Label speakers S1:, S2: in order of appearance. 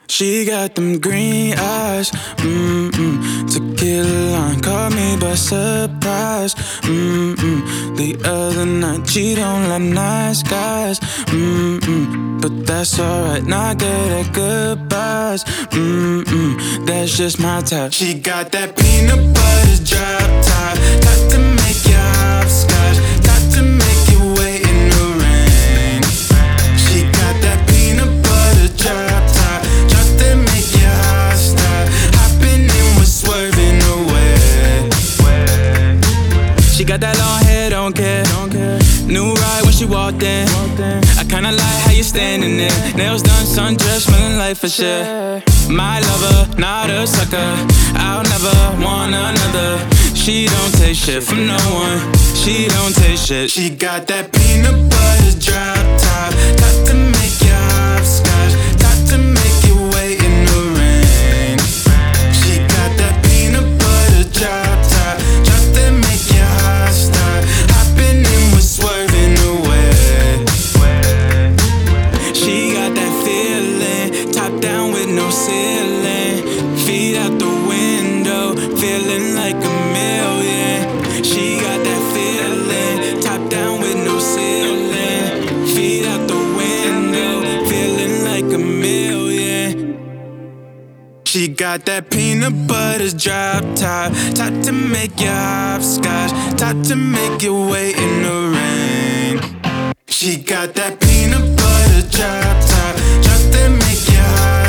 S1: She got them green eyes, tequila line caught me by surprise, The other night she don't like nice guys, But that's alright, not good at goodbyes, That's just my type. She got that peanut butter drop top, got to make you hopscotch, got to make you wait in the rain. She got that peanut butter drop top, drop to make you hot stop, hopping in with swerving away. She got that long hair, don't care. New ride when she walked in. I kinda like how you standing there. Nails done, sundress, smelling like for sure. My lover, not a sucker. I'll never want another. She don't take shit from no one. She don't take shit. She got that peanut butter drop top, got to make you hopscotch, got to make you wait in the rain. She got that peanut butter drop top, drop to make you hot stop, hopping in with swerving away. She got that feeling, top down with no ceiling, feet out the window, feeling like a million. She got that feeling, top down with no ceiling, feet out the window, feeling like a million. She got that peanut butter drop top, top to make you hopscotch, top to make you wait in the rain. She got that peanut butter drop top, drop to make you hot